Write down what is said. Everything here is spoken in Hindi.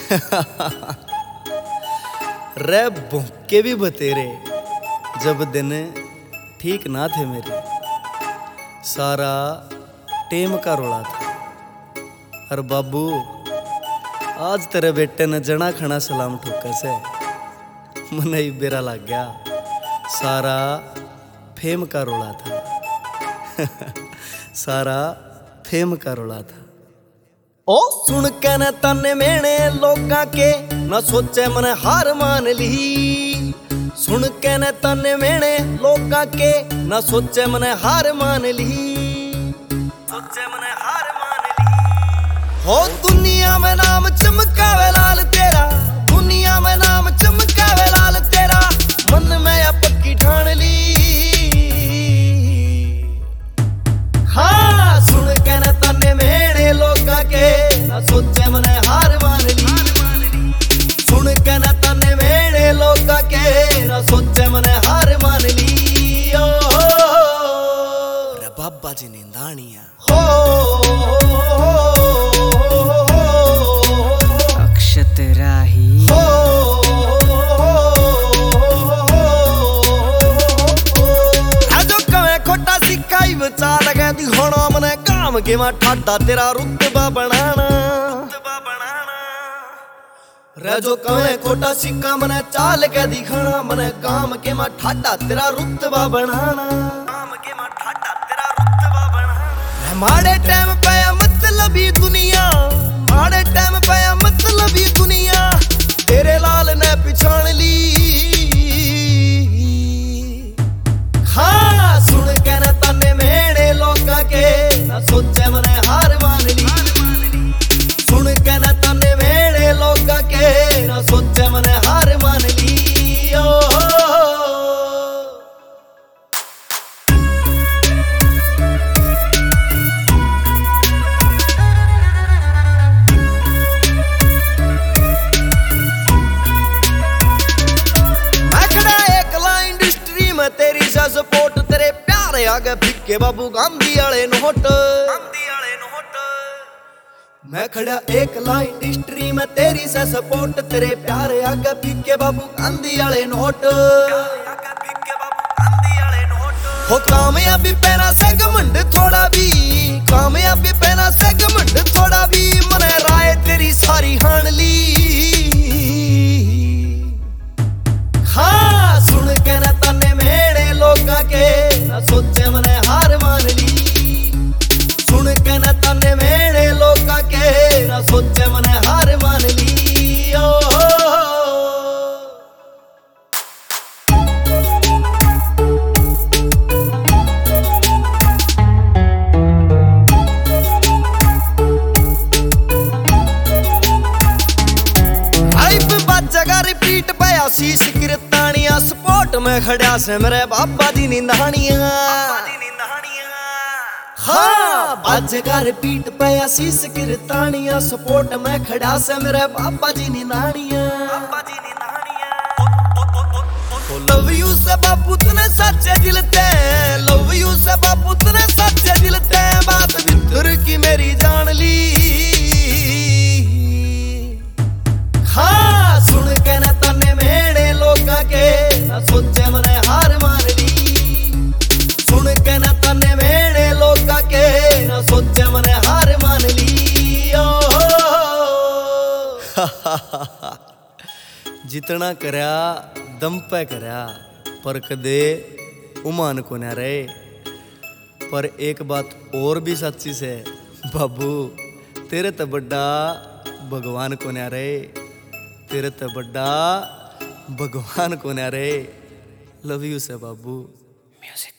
रे भूखे भी बतेरे जब दिन ठीक ना थे मेरे, सारा टेम का रोला था। और बाबू आज तेरे बेटे ने जना खना सलाम ठोका से मन ही बेरा लग गया, सारा फेम का रोला था। सारा फेम का रोला था। ओ सुन के न तने मेने लोगा के न सोचे मन हार मान ली। सुन के न तने मेने लोगा के न सोचे मन हार मान ली। सोचे मन हार मान ली। हो दुनिया में नाम चमकावे लाल तेरा, दुनिया में नाम चमकावे लाल तेरा, मन में या पक्की ठान ली। हाँ सुन के न तने मेने लोगा के न सोचे मन हार मान ली। सुन के न तने मेने लोगा के न सोचे मन हार मान ली। ओ रे बाबा जी निंदानिया हो अक्षत राही चाल गया दिखाना मने काम के मैं ठाडा तेरा रुतबा बनाना। रजो कवे खोटा सिक्का मने चाल के दिखाना, मने काम के मैं ठाडा तेरा रुतबा बनाना। काम के मैं ठाडा तेरा रुतबा बनाना। माड़े टाइम पे मतलबी दुनिया, माड़े टाइम पे मतलबी दुनिया, तेरे लाल ने पिछाण ली। हाँ सुन के न तने मेने लोगा के न सोचे मने हार मान ली। सुन के न तने मेने लोगा के न सोचे मने हार मान ली। ओ मैं खड़ा एकला इंडस्ट्री में तेरी सा सपोर्ट, तेरे प्यारे आगे फिक्के बाबू गांधी वाले नोट। मैं खड़ा एक लाइन इंडस्ट्री में तेरी से सपोर्ट, तेरे प्यारे आगे फिक्के बाबू गांधी वाले नोट। हो कामयाबी पैना सेगमेंट थोड़ा भी, कामयाबी पैना सेगमेंट थोड़ा भी, मने राय तेरी सारी हान ली। हाँ सुन के न तने मेरे लोगा के न सोचे मने हार मान ली। सुन के न तने मेरे लोगा के न सोचे मने हार मान ली। ओ हाइप बाजा रिपीट पाया शीश गिरतानिया, सपोर्ट में खड़ा से मेरे बाबा दी निंदानिया। हाँ बाजा रिपीट पाया शीश गिरतानिया, सपोर्ट में खड़ा से मेरे बाबा जी निंदानिया। लव यू से बाबू तूने सच्चे दिल ते, लव यू से बाबू तूने सच्चे दिल ते, बात भीतर की मेरी जान ली। हाँ सुन के न तने मेरे लोगा के न सोचे मने हार मान ली। सुन के न तने मेरे लोगा के न सोचे मने हार मान ली। ओ जितना करया दम पे करया, पर कदे उमान को न रहे। पर एक बात और भी सच्ची से बाबू, तेरे तो बड़ा भगवान को न रहे, तेरे तो बड़ा भगवान को न रहे। लव यू से बाबू। म्यूजिक